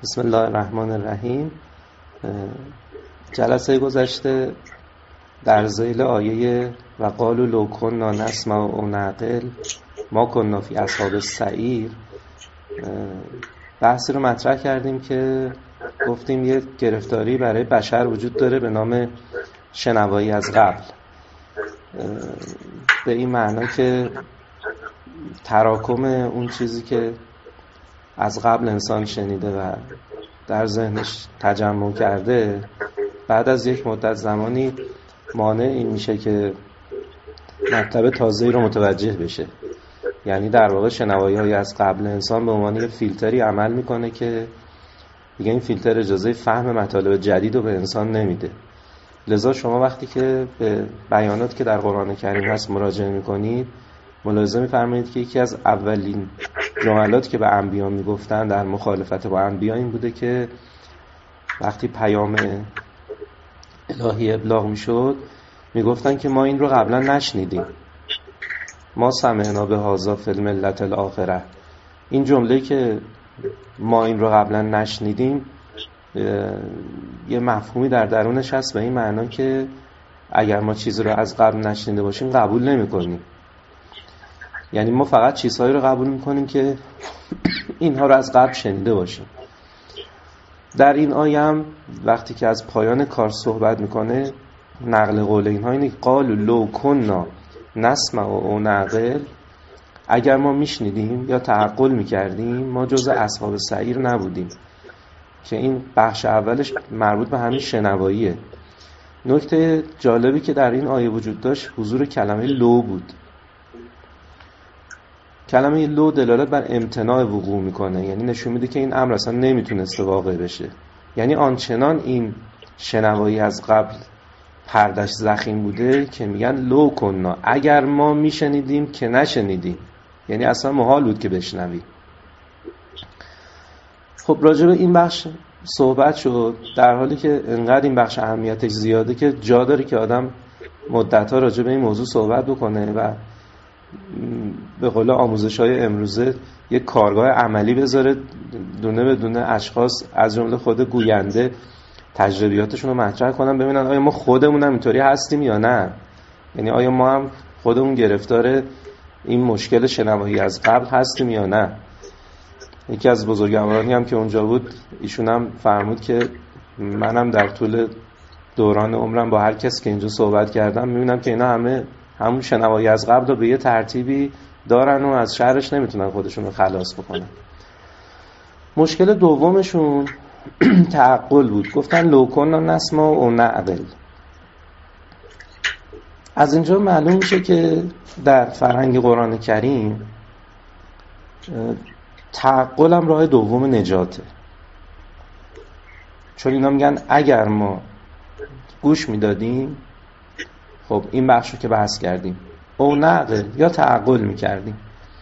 بسم الله الرحمن الرحیم. جلسه گذشته در ذیل آیه و قالوا لو کنا نسمع او نعقل ما کنا فی اصحاب السعیر بحثی رو مطرح کردیم که گفتیم یه گرفتاری برای بشر وجود داره به نام شنوایی از قبل، به این معنا که تراکم اون چیزی که از قبل انسان شنیده و در ذهنش تجمع کرده بعد از یک مدت زمانی مانع این میشه که مطلب تازه‌ای رو متوجه بشه. یعنی در واقع شنوایی‌های از قبل انسان به عنوان یک فیلتری عمل میکنه که دیگه این فیلتر اجازه فهم مطالب جدید رو به انسان نمیده. لذا شما وقتی که به بیانات که در قرآن کریم هست مراجعه میکنید ملاحظه می‌فرمایید که یکی از اولین جملات که به انبیا میگفتن در مخالفت با انبیا این بوده که وقتی پیام الهی ابلاغ میشد میگفتن که ما این رو قبلا نشنیدیم، ما سمعنا بهذا فی الملة الاخره. این جمله که ما این رو قبلا نشنیدیم یه مفهومی در درونش هست به این معنا که اگر ما چیزی رو از قبل نشنیده باشیم قبول نمی‌کنیم. یعنی ما فقط چیزهایی رو قبول میکنیم که اینها رو از قبل شنیده باشیم. در این آیه هم وقتی که از پایان کار صحبت میکنه نقل قول اینها اینه که قالوا لو کنا نسمع او نعقل، اگر ما میشنیدیم یا تعقل میکردیم ما جز اصحاب سعیر نبودیم، که این بخش اولش مربوط به همین شنواییه. نکته جالبی که در این آیه وجود داشت حضور کلمه لو بود. کلمه لو دلالت بر امتناع وقوع میکنه، یعنی نشون میده که این امر اصلا نمیتونسته واقع بشه. یعنی آنچنان این شنوایی از قبل پردش ضخیم بوده که میگن لو کنا، اگر ما میشنیدیم که نشنیدیم، یعنی اصلا محال بود که بشنویم. خب راجع به این بخش صحبت شد در حالی که انقدر این بخش اهمیتش زیاده که جا داره که آدم مدت‌ها راجع به این موضوع صحبت بکنه و به قول آموزش‌های امروزه یک کارگاه عملی بذاره، دونه به دونه اشخاص از جمله خود گوینده تجربیاتشون رو مطرح کنن ببینن آیا ما خودمون هم اینطوری هستیم یا نه. یعنی آیا ما هم خودمون گرفتار این مشکل شنوایی از قبل هستیم یا نه. یکی از بزرگوارانی هم که اونجا بود ایشون هم فرمود که منم در طول دوران عمرم با هر کسی که اینجا صحبت کردم میبینم که اینا همون شنوایی از قبل رو به یه ترتیبی دارن و از شرش نمیتونن خودشون رو خلاص بکنن. مشکل دومشون تعقل بود. گفتن لو کنا نسمع او نعقل. از اینجا معلوم میشه که در فرهنگ قرآن کریم تعقل هم راه دوم نجاته، چون اینا میگن اگر ما گوش میدادیم، خب این بخش رو که بحث کردیم، او نعقل یا تعقل میکردیم.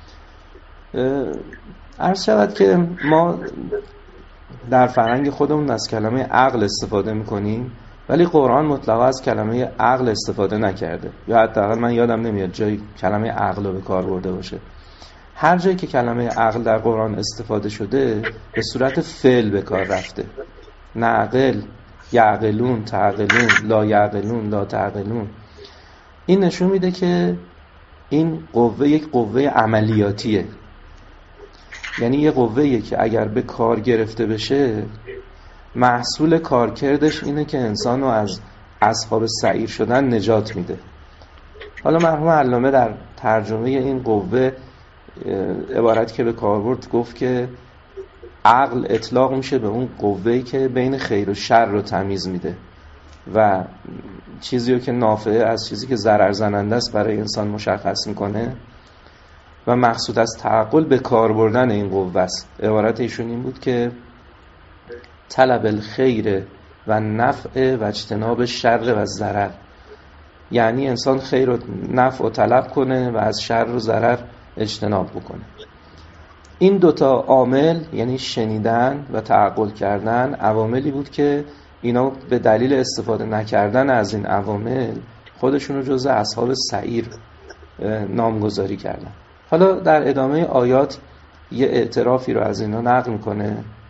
عرض شود که ما در فرهنگ خودمون از کلمه عقل استفاده میکنیم ولی قرآن مطلقا از کلمه عقل استفاده نکرده، یا حداقل من یادم نمیاد جایی کلمه عقل رو به کار برده باشه. هر جایی که کلمه عقل در قرآن استفاده شده به صورت فعل به کار رفته. نعقل، یعقلون، تعقلون، لا یعقلون، لا تعقلون. این نشون میده که این قوه یک قوه عملیاتیه، یعنی یه قوه‌ایه که اگر به کار گرفته بشه محصول کارکردش اینه که انسانو از اصحاب سعیر شدن نجات میده. حالا مرحوم علامه در ترجمه این قوه عبارت که به کار برد گفت که عقل اطلاق میشه به اون قوه‌ای که بین خیر و شر رو تمیز میده و چیزی رو که نافعه از چیزی که ضرر زننده است برای انسان مشخص میکنه، و مقصود از تعقل به کار بردن این قوه است. عبارت ایشون این بود که طلب الخیر و نفع و اجتناب شر و ضرر، یعنی انسان خیر و نفع و طلب کنه و از شر و ضرر اجتناب بکنه. این دوتا عامل یعنی شنیدن و تعقل کردن عواملی بود که اینا به دلیل استفاده نکردن از این عوامل خودشون رو جزء اصحاب سعیر نامگذاری کردن. حالا در ادامه آیات یه اعترافی رو از اینا نقل میکنه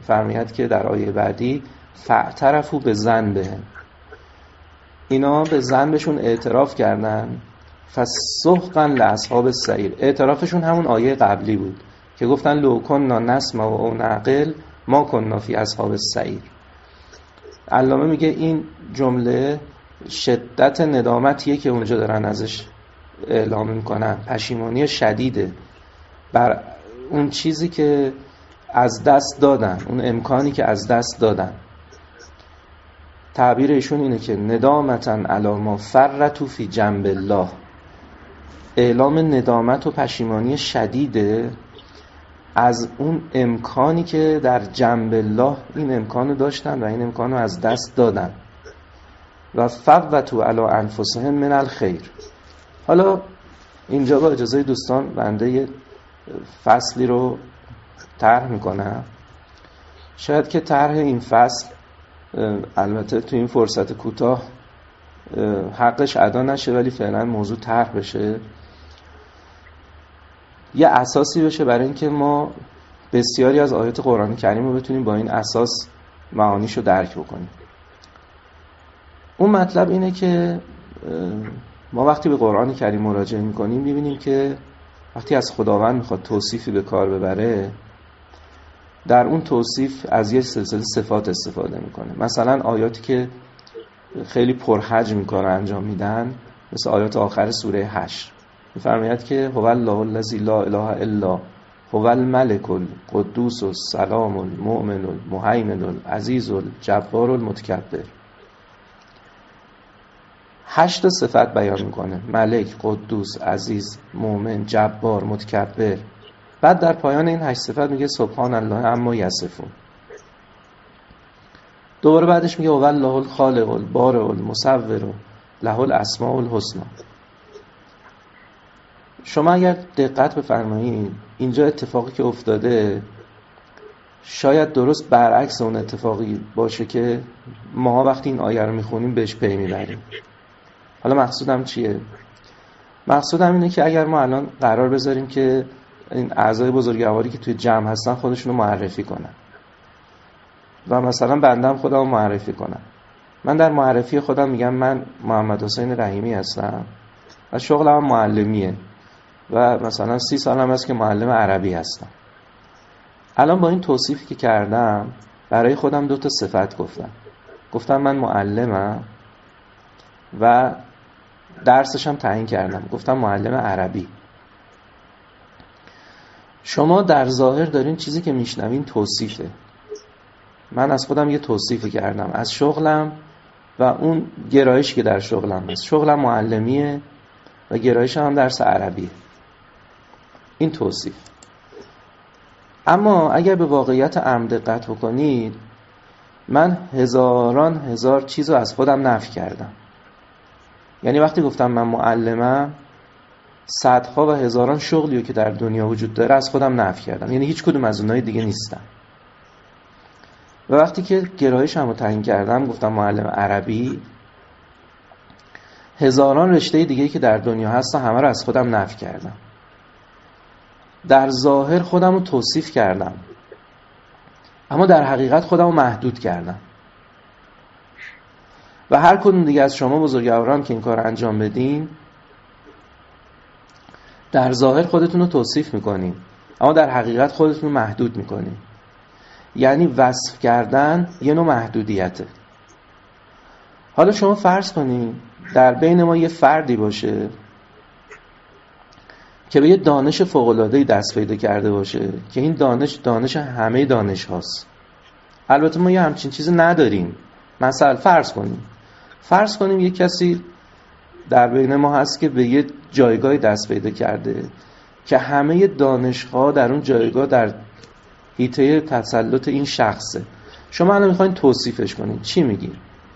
فرماید که در آیه بعدی فاعترفوا بذنبهم، اینا به ذنبشون اعتراف کردن، فسحقا لاصحاب السعیر. اعترافشون همون آیه قبلی بود که گفتن لو کنا نسمع و نعقل ما کنا فی اصحاب السعیر. علامه میگه این جمله شدت ندامتیه که اونجا دارن ازش اعلام میکنن، پشیمانی شدیده بر اون چیزی که از دست دادن، اون امکانی که از دست دادن. تعبیر ایشون اینه که ندامتاً علی ما فرطوا فی جنب الله، اعلام ندامت و پشیمانی شدیده از اون امکانی که در جنب الله این امکانو داشتن و این امکانو از دست دادن. و فوتوا علی انفسهم من الخیر. حالا اینجا با اجازه دوستان بنده یه فصلی رو طرح میکنم. شاید که طرح این فصل البته تو این فرصت کوتاه حقش ادا نشه، ولی فعلا موضوع طرح بشه، یه اساسی بشه برای اینکه ما بسیاری از آیات قرآن کریم رو بتونیم با این اساس معانیشو درک بکنیم. اون مطلب اینه که ما وقتی به قرآن کریم مراجعه میکنیم میبینیم که وقتی از خداوند میخواد توصیفی به کار ببره، در اون توصیف از یه سلسله صفات استفاده میکنه. مثلا آیاتی که خیلی پرحجم میکنه انجام میدن، مثل آیات آخر سوره حشر، میفرماید که هو الله الذی لا اله الا هو الملک القدوس السلام المؤمن المهیمن العزیز الجبار المتکبر. 8 صفت بیان میکنه: ملک، قدوس، عزیز، مؤمن، جبار، متکبر. بعد در پایان این 8 صفت میگه سبحان الله عما یصفون. دوباره بعدش میگه هو الله الخالق البارئ المصور له الاسماء الحسنی. شما اگر دقت بفرمایید اینجا اتفاقی که افتاده شاید درست برعکس اون اتفاقی باشه که ما وقتی این آیه رو میخونیم بهش پی میبریم. حالا مقصودم چیه؟ مقصودم اینه که اگر ما الان قرار بذاریم که این اعضای بزرگواری که توی جمع هستن خودشونو معرفی کنن و مثلا بندم خودم معرفی کنم، من در معرفی خودم میگم من محمد حسین رحیمی هستم و شغلم معلمیه و مثلا 30 سالم هست که معلم عربی هستم. الان با این توصیفی که کردم برای خودم 2 صفت گفتم من معلمم و درسشم تعیین کردم، گفتم معلم عربی. شما در ظاهر دارین چیزی که میشنوین توصیفه. من از خودم یه توصیفی کردم از شغلم و اون گرایشی که در شغلم هست. شغلم معلمیه و گرایشم هم درس عربیه. این توصیف. اما اگر به واقعیت عمد دقت بکنید، من هزاران هزار چیز رو از خودم نفی کردم. یعنی وقتی گفتم من معلمم، صدها و هزاران شغلی که در دنیا وجود داره از خودم نفی کردم، یعنی هیچ کدوم از اونهای دیگه نیستم. و وقتی که گرایشم رو تعیین کردم گفتم معلم عربی، هزاران رشته دیگه‌ای که در دنیا هستن همه رو از خودم نفی کردم. در ظاهر خودم رو توصیف کردم اما در حقیقت خودم رو محدود کردم. و هر کدوم دیگه از شما بزرگواران که این کار انجام بدین، در ظاهر خودتون رو توصیف میکنین اما در حقیقت خودتون رو محدود میکنین. یعنی وصف کردن یه نوع محدودیته. حالا شما فرض کنین در بین ما یه فردی باشه که به یه دانش فوق‌العاده‌ای دست پیدا کرده باشه که این دانش همه دانش هاست. البته ما یه همچین چیزی نداریم. مثلا فرض کنیم یه کسی در بین ما هست که به یه جایگاهی دست پیدا کرده که همه دانش‌ها در اون جایگاه در حیطه تسلط این شخصه. شما الان میخواین توصیفش کنین، چی میگین؟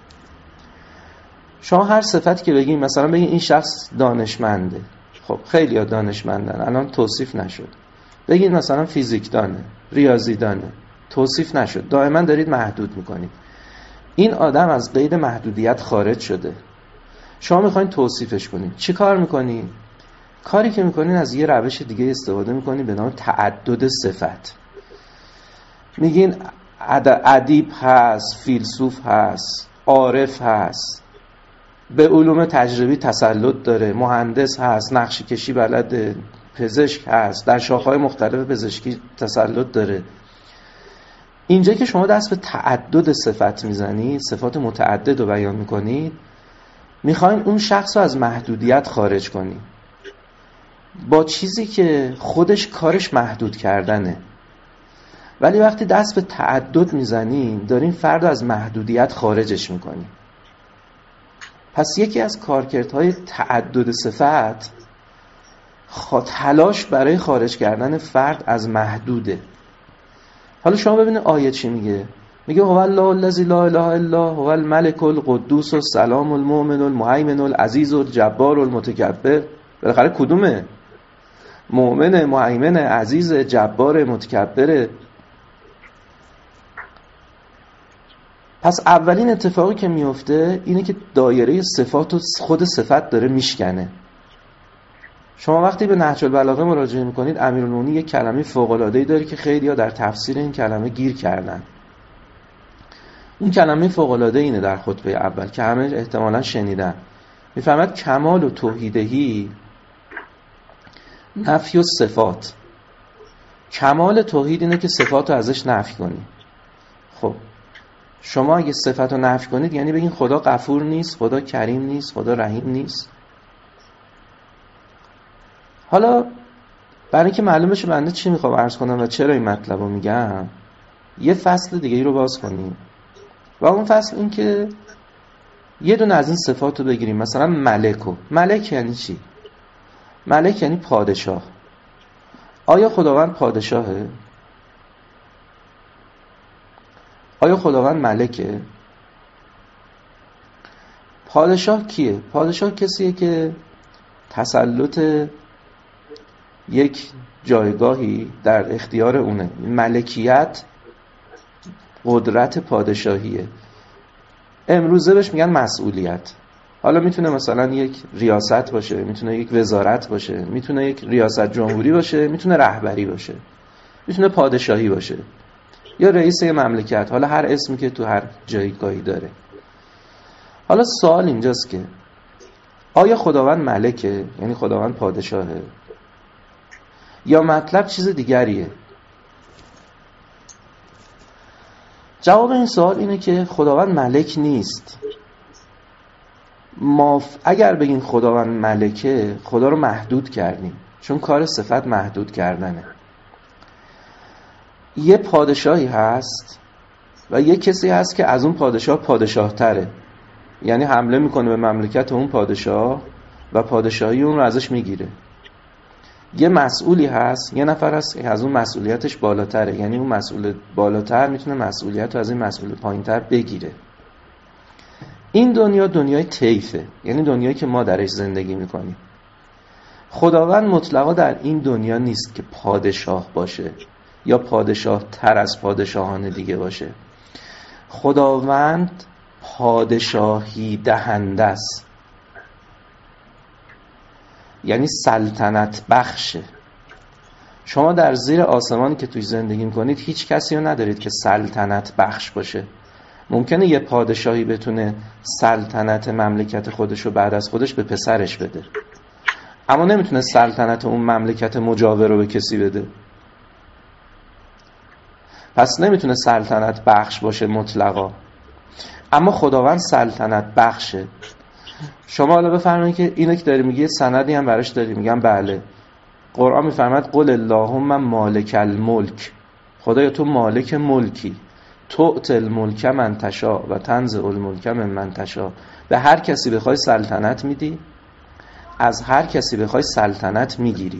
شما هر صفتی که بگین، مثلا بگین این شخص دانشمنده. خب خیلی ها دانشمندن، الان توصیف نشد. بگین مثلا فیزیک دانه، ریاضی دانه، توصیف نشد. دائما دارید محدود میکنید. این آدم از قید محدودیت خارج شده. شما میخواین توصیفش کنین، چی کار میکنین؟ کاری که میکنین از یه روش دیگه استفاده میکنین به نام تعدد صفت. میگین ادیب هست، فیلسوف هست، عارف هست، به علوم تجربی تسلط داره، مهندس هست، نقشه کشی بلده، پزشک هست، در شاخه‌های مختلف پزشکی تسلط داره. اینجا که شما دست به تعدد صفت میزنید، صفات متعدد رو بیان میکنید، میخواین اون شخص رو از محدودیت خارج کنید با چیزی که خودش کارش محدود کردنه. ولی وقتی دست به تعدد میزنیم داریم فرد رو از محدودیت خارجش میکنیم. پس یکی از کارکردهای تعدد صفت تلاش برای خارج کردن فرد از محدوده. حالا شما ببینید آیه چی میگه. میگه هو الله الذی لا اله الا هو الملک القدوس السلام المؤمن المهیمن العزیز الجبار المتکبر. بالاخره کدومه؟ مؤمن، مهیمن، عزیز، جبار، متکبر. پس اولین اتفاقی که میفته اینه که دایره صفات و خود صفت داره میشکنه. شما وقتی به نهج البلاغه مراجعه میکنید، امیرالمومنین یک کلمه فوق‌العاده‌ای داره که خیلی‌ها در تفسیر این کلمه گیر کردن. این کلمه فوق‌العاده اینه در خطبه اول که همه احتمالاً شنیدن. میفهمد کمال و توحیدهی نفی و صفات. کمال توحید اینه که صفات رو ازش نفی کنی. خب شما اگه صفت رو نفی کنید یعنی بگین خدا غفور نیست، خدا کریم نیست، خدا رحیم نیست. حالا برای اینکه معلوم بشه بنده چی میخوام عرض کنم و چرا این مطلب رو میگم، یه فصل دیگه ای رو باز کنیم و اون فصل این که یه دونه از این صفات رو بگیریم. مثلا ملک یعنی چی؟ ملک یعنی پادشاه. آیا خداوند پادشاهه؟ آیا خداوند ملکه؟ پادشاه کیه؟ پادشاه کسیه که تسلط یک جایگاهی در اختیار اونه. ملکیت قدرت پادشاهیه. امروزه بهش میگن مسئولیت. حالا میتونه مثلا یک ریاست باشه، میتونه یک وزارت باشه، میتونه یک ریاست جمهوری باشه، میتونه رهبری باشه، میتونه پادشاهی باشه یا رئیس مملکت. حالا هر اسمی که تو هر جایگاهی داره. حالا سوال اینجاست که آیا خداوند ملکه؟ یعنی خداوند پادشاهه؟ یا مطلب چیز دیگریه؟ جواب این سوال اینه که خداوند ملک نیست. ما اگر بگیم خداوند ملکه، خدا رو محدود کردیم، چون کار صفت محدود کردنه. یه پادشاهی هست و یه کسی هست که از اون پادشاه تره، یعنی حمله میکنه به مملکت اون پادشاه و پادشاهی اون رو ازش میگیره. یه مسئولی هست، یه نفر هست که از اون مسئولیتش بالاتره، یعنی اون مسئول بالاتر میتونه مسئولیت رو از این مسئول پایینتر بگیره. این دنیا دنیای طیفه، یعنی دنیایی که ما درش زندگی میکنیم. خداوند مطلقا در این دنیا نیست که پادشاه باشه یا پادشاه تر از پادشاهان دیگه باشه. خداوند پادشاهی دهنده است، یعنی سلطنت بخشه. شما در زیر آسمانی که توی زندگی میکنید هیچ کسی رو ندارید که سلطنت بخش باشه. ممکنه یه پادشاهی بتونه سلطنت مملکت خودشو بعد از خودش به پسرش بده، اما نمیتونه سلطنت اون مملکت مجاور رو به کسی بده. پس نمیتونه سلطنت بخش باشه مطلقا. اما خداوند سلطنت بخشه. شما حالا بفرمایید که اینو که داری میگی سندی هم براش داری. میگم بله. قرآن میفرماد قل اللهم مالک الملک. خدایا تو مالک ملکی، تؤتی الملک من تشاء و تنزع الملک ممن تشاء. به هر کسی بخوای سلطنت میدی، از هر کسی بخوای سلطنت میگیری.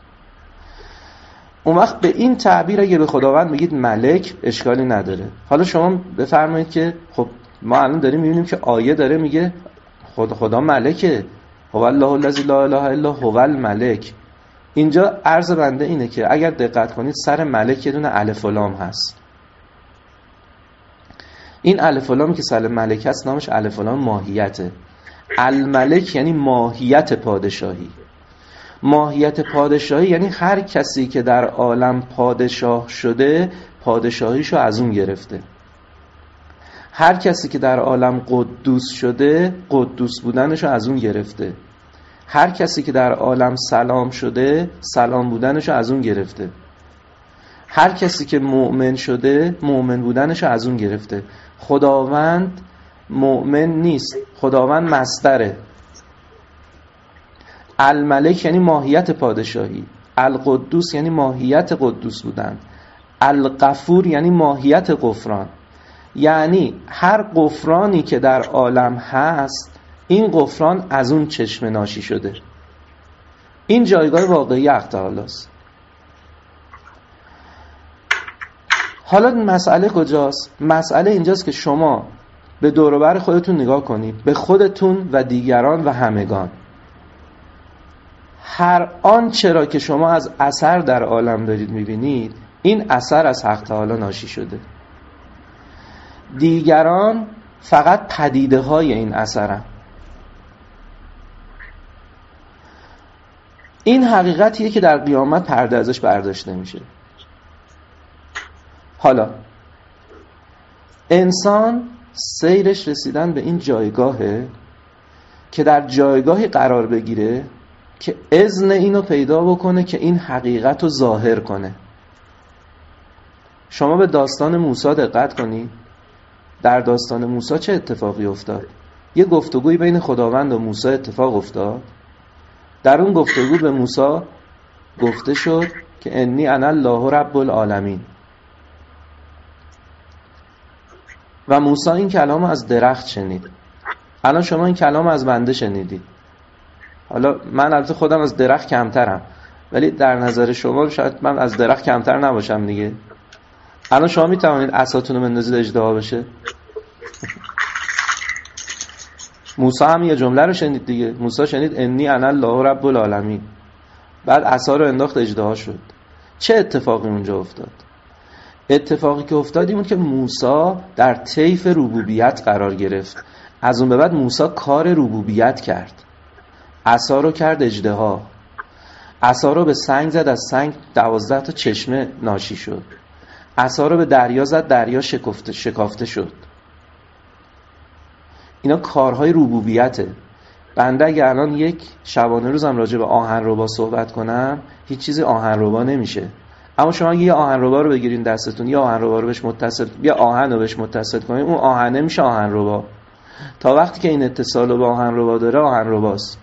اون وقت به این تعبیر اگه به خداوند میگید ملک اشکالی نداره. حالا شما بفرمایید که خب ما الان داریم میبینیم که آیه داره میگه خدا ملکه، هو الله الذی لا اله الا هو الملک. اینجا عرض بنده اینه که اگر دقت کنید سر ملک یه دونه الف و لام هست. این الف و لامی که سر ملک هست نامش الف و لام ماهیته. الملک یعنی ماهیت پادشاهی. ماهیت پادشاهی یعنی هر کسی که در عالم پادشاه شده پادشاهیشو از اون گرفته. هر کسی که در عالم قدوس شده قدوس بودنشو از اون گرفته. هر کسی که در عالم سلام شده سلام بودنشو از اون گرفته. هر کسی که مؤمن شده مؤمن بودنشو از اون گرفته. خداوند مؤمن نیست، خداوند مصدره. الملک یعنی ماهیت پادشاهی، القدوس یعنی ماهیت قدوس بودن، الغفور یعنی ماهیت غفران. یعنی هر غفرانی که در عالم هست این غفران از اون چشمه ناشی شده. این جایگاه واقعی حق تعالی است. حالا مسئله کجاست؟ مسئله اینجاست که شما به دور و بر خودتون نگاه کنید، به خودتون و دیگران و همگان. هر آنچه را که شما از اثر در عالم دارید میبینید این اثر از حق تعالی ناشی شده. دیگران فقط پدیده های این اثرن. این حقیقتیه که در قیامت پرده ازش برداشته میشه. حالا انسان سیرش رسیدن به این جایگاهه که در جایگاهی قرار بگیره که اذن اینو پیدا بکنه که این حقیقت رو ظاهر کنه. شما به داستان موسی دقت کنید. در داستان موسی چه اتفاقی افتاد؟ یه گفتگوی بین خداوند و موسی اتفاق افتاد. در اون گفتگو به موسی گفته شد که انی انا الله رب العالمین. و موسی این کلام از درخت شنید. الان شما این کلام از بنده شنیدید. حالا من البته خودم از درخت کمترم، ولی در نظر شما شاید من از درخت کمتر نباشم دیگه. الان شما میتوانید عصاتون رو بندازید اژدها بشه؟ موسی هم یه جمله رو شنید دیگه. موسی شنید انی انا الله رب العالمین، بعد عصا رو انداخت اژدها شد. چه اتفاقی اونجا افتاد؟ اتفاقی که افتاد این بود که موسی در طیف ربوبیت قرار گرفت. از اون به بعد موسی کار ربوبیت کرد. عصا رو کرد اژدها، عصا رو به سنگ زد، از سنگ 12 تا چشمه ناشی شد. عصا رو به دریا زد، دریا شکافته شد. اینا کارهای ربوبیته. بنده اگه الان یک شبانه روزم راجع به آهنربا صحبت کنم هیچ چیزی آهنربا نمیشه. اما شما اگه یه آهنربا رو بگیرین دستتون، یه آهنربا رو بهش متصل، یه آهن رو بهش متصل کنین، اون آهنه میشه آهنربا. تا وقتی که این اتصال رو با آهنربا داره آهنرباست.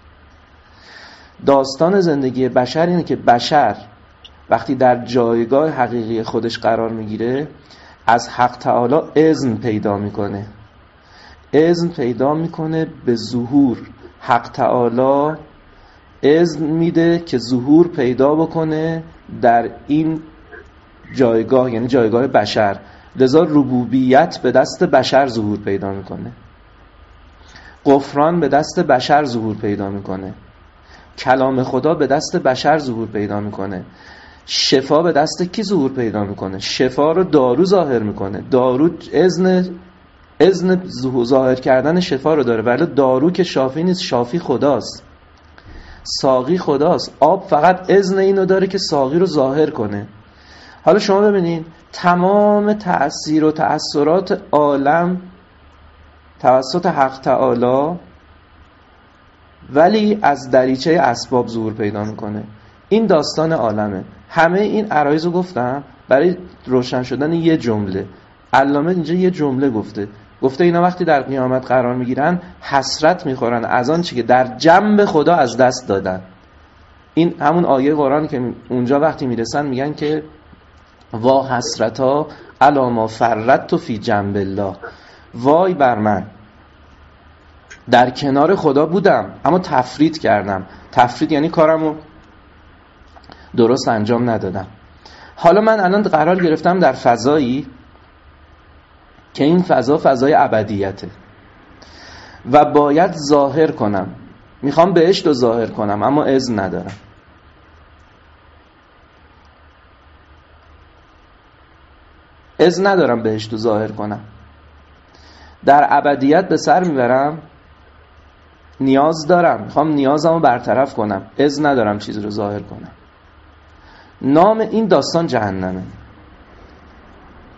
داستان زندگی بشر اینه که بشر وقتی در جایگاه حقیقی خودش قرار میگیره از حق تعالی اذن پیدا میکنه. اذن پیدا میکنه به ظهور. حق تعالی اذن میده که ظهور پیدا بکنه در این جایگاه، یعنی جایگاه بشر. لذا ربوبیت به دست بشر ظهور پیدا میکنه، غفران به دست بشر ظهور پیدا میکنه، کلام خدا به دست بشر ظهور پیدا میکنه، شفا به دست کی ظهور پیدا میکنه؟ شفا رو دارو ظاهر میکنه. دارو اذن ظاهر کردن شفا رو داره، ولی دارو که شافی نیست، شافی خداست، ساقی خداست. آب فقط اذن اینو داره که ساقی رو ظاهر کنه. حالا شما ببینید تمام تأثیر و تأثیرات عالم توسط حق تعالی، ولی از دریچه اسباب ظهور پیدا میکنه. این داستان عالمه. همه این عرایض رو گفتم برای روشن شدن یه جمله. علامه اینجا یه جمله گفته اینا وقتی در قیامت قرار میگیرن حسرت میخورن از آن چی که در جنب خدا از دست دادن. این همون آیه قرآن که اونجا وقتی میرسن میگن که وا حسرتا علی ما فرطت فی جنب الله. وای بر من، در کنار خدا بودم اما تفرید کردم. تفرید یعنی کارمو درست انجام ندادم. حالا من الان قرار گرفتم در فضایی که این فضای ابدیته و باید ظاهر کنم. میخوام بهشت رو ظاهر کنم اما اذن ندارم. اذن ندارم بهشت رو ظاهر کنم. در ابدیت به سر میبرم، نیاز دارم، میخوام نیازمو برطرف کنم، اذن ندارم چیزی رو ظاهر کنم. نام این داستان جهنمه.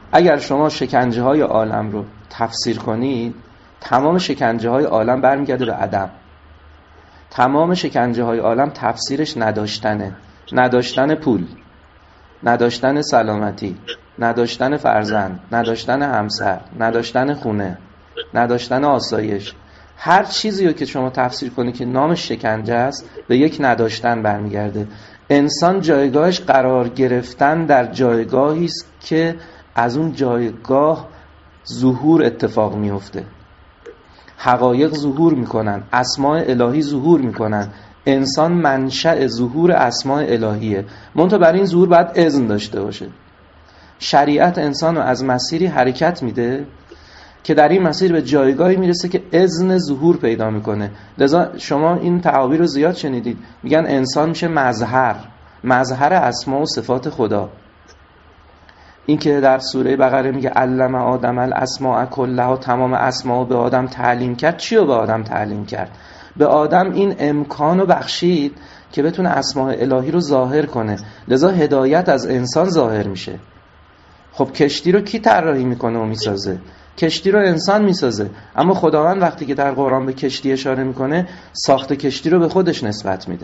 اگر شما شکنجه های عالم رو تفسیر کنید، تمام شکنجه های عالم برمیگرده به عدم. تمام شکنجه های عالم تفسیرش نداشتنه. نداشتن پول، نداشتن سلامتی، نداشتن فرزند، نداشتن همسر، نداشتن خونه، نداشتن آسایش. هر چیزی رو که شما تفسیر کنی که نامش شکنجه است، به یک نداشتن برمیگرده. انسان جایگاهش قرار گرفتن در جایگاهی است که از اون جایگاه ظهور اتفاق میفته. حقایق ظهور میکنن، اسماء الهی ظهور میکنن. انسان منشأ ظهور اسماء الهیه. منتها برای این ظهور باید اذن داشته باشه. شریعت انسان رو از مسیری حرکت میده که در این مسیر به جایگاهی میرسه که اذن ظهور پیدا میکنه. لذا شما این تعابیر رو زیاد شنیدید، میگن انسان میشه مظهر اسما و صفات خدا. این که در سوره بقره میگه علم آدم الاسماء کلها، تمام اسما به آدم تعلیم کرد. چی رو به آدم تعلیم کرد؟ به آدم این امکانو بخشید که بتونه اسماء الهی رو ظاهر کنه. لذا هدایت از انسان ظاهر میشه. خب کشتی رو کی طراحی میکنه و میسازه؟ کشتی رو انسان میسازه. اما خداوند وقتی که در قرآن به کشتی اشاره میکنه، ساخت کشتی رو به خودش نسبت میده.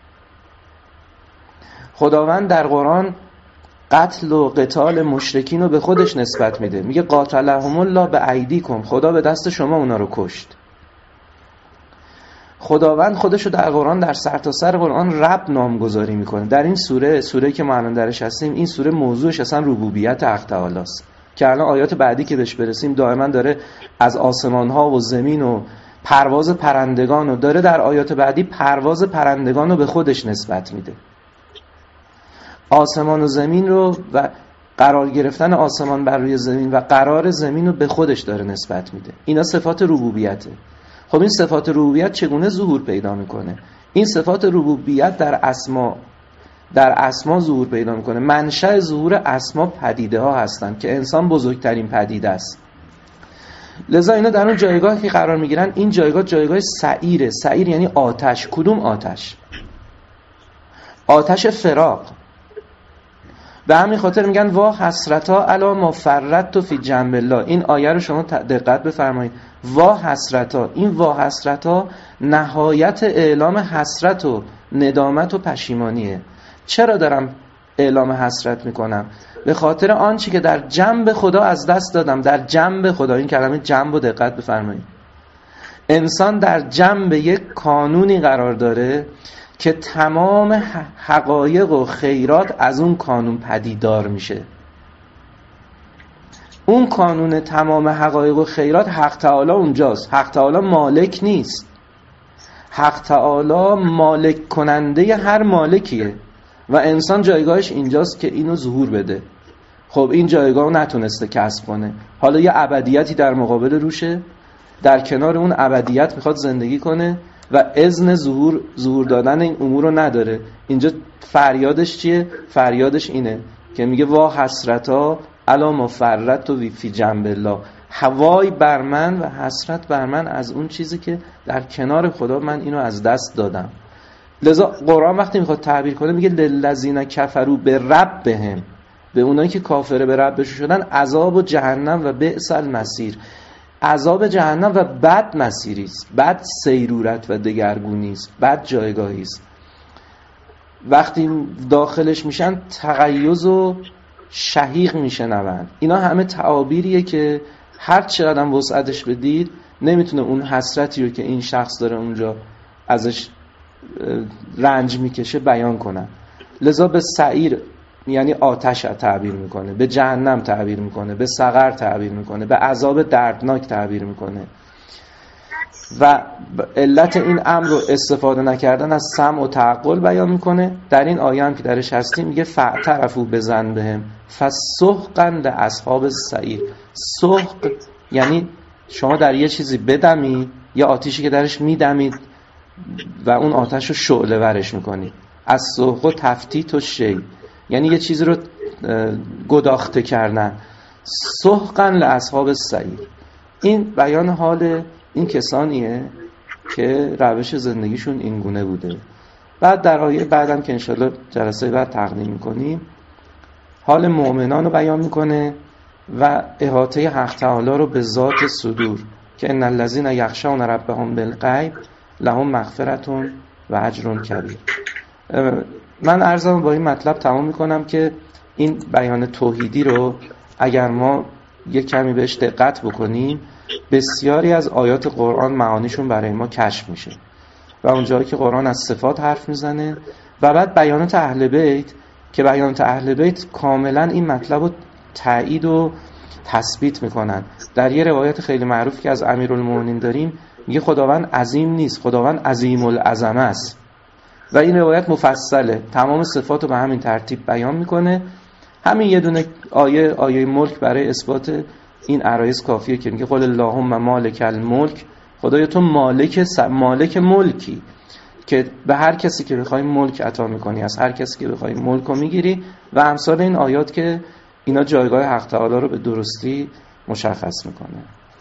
خداوند در قرآن قتل و قتال مشرکین رو به خودش نسبت میده. میگه قاتلهم الله بایدیکم، خدا به دست شما اونا رو کشت. خداوند خودش رو در قرآن در سرتاسر قرآن رب نامگذاری میکنه. در این سوره که ما الان درش هستیم، این سوره موضوعش اصلا ربوبیت حق تعالی است که الان آیات بعدی که بهش برسیم دائما داره از آسمان ها و زمین و پرواز پرندگان و داره در آیات بعدی پرواز پرندگان رو به خودش نسبت میده. آسمان و زمین رو و قرار گرفتن آسمان بر روی زمین و قرار زمین رو به خودش داره نسبت میده. اینا صفات ربوبیته. خب این صفات ربوبیت چگونه ظهور پیدا میکنه؟ این صفات ربوبیت در اسما ظهور پیدا میکنه. منشأ ظهور اسما پدیده ها هستند که انسان بزرگترین پدیده است. لذا اینا در اون جایگاهی که قرار میگیرن، این جایگاه سعیره. سعیر یعنی آتش. کدوم آتش؟ آتش فراق. به همین خاطر میگن وا حسرتا علی ما فرطت فی جنب الله. این آیه رو شما دقت بفرمایید. وا حسرتا، این وا حسرتا نهایت اعلام حسرت و ندامت و پشیمانیه. چرا دارم اعلام حسرت میکنم؟ به خاطر آنچه که در جنب خدا از دست دادم. در جنب خدا، این کلمه جنب رو دقت بفرمایید. انسان در جنب یک کانونی قرار داره که تمام حقایق و خیرات از اون کانون پدیدار میشه. اون کانون تمام حقایق و خیرات حق تعالی اونجاست. حق تعالی مالک نیست. حق تعالی مالک کننده هر مالکیه و انسان جایگاهش اینجاست که اینو ظهور بده. خب این جایگاهو نتونسته کسب کنه. حالا یه ابدیتی در مقابل روشه، در کنار اون ابدیت میخواد زندگی کنه و اذن ظهور دادن این امور رو نداره. اینجا فریادش چیه؟ فریادش اینه که میگه وا حسرتا علی ما فرطت فی جنب الله. هوای بر من و حسرت بر من از اون چیزی که در کنار خدا من اینو از دست دادم. لذا قرآن وقتی میخواد تعبیر کنه میگه للذین کفروا بربهم، به اونایی که کافر به ربشون شدن عذاب و جهنم و بئس المصیر. عذاب جهنم و بد مسیری است، بد سیرورت و دگرگونی است، بد جایگاهی است. وقتی داخلش میشن تغیظ و شهیق میشنوند. اینا همه تعابیریه که هر چقدر هم وسعتش بدید نمیتونه اون حسرتی رو که این شخص داره اونجا ازش رنج میکشه بیان کنه. لذا به سعیر یعنی آتش تعبیر میکنه، به جهنم تعبیر میکنه، به سقر تعبیر میکنه، به عذاب دردناک تعبیر میکنه. و علت این امر رو استفاده نکردن از سمع و تعقل بیان میکنه. در این آیه هم که درش هستیم میگه فاعترفوا بذنبهم فسحقا لاصحاب السعیر. سحق یعنی شما در یه چیزی بدمید، یا آتیشی که درش میدمید و اون آتش رو شعله ورش میکنید. از سحق و تفتیت و شی یعنی یه چیزی رو گداخته کردن. سحقا لاصحاب السعیر. این بیان حال این کسانیه که روش زندگیشون این گونه بوده. بعد در آیه بعدم که انشالله جلسه بعد تقدیم میکنیم حال مؤمنان رو بیان میکنه و احاطه حق تعالی رو به ذات صدور که ان الذین یخشون ربهم بالغیب لهم مغفرة و اجر کبیر. من عرضم با این مطلب تمام میکنم که این بیان توحیدی رو اگر ما یک کمی بهش دقت بکنیم، بسیاری از آیات قرآن معانیشون برای ما کشف میشه و اونجایی که قرآن از صفات حرف میزنه و بعد بیانات اهل بیت که بیانات اهل بیت کاملا این مطلب رو تایید و تثبیت میکنن. در یه روایت خیلی معروف که از امیرالمومنین داریم میگه خداوند عظیم نیست، خداوند عظیم العظمه است و این روایت مفصله، تمام صفات رو به همین ترتیب بیان میکنه. همین یه دونه آیه ملک برای اثبات این عرایض کافیه که میگه قل اللهم مالک الملک، خدای تو مالک ملکی که به هر کسی که بخوای ملک عطا میکنی، از هر کسی که بخوای ملک رو میگیری و امثال این آیات که اینا جایگاه حق تعالی رو به درستی مشخص میکنه.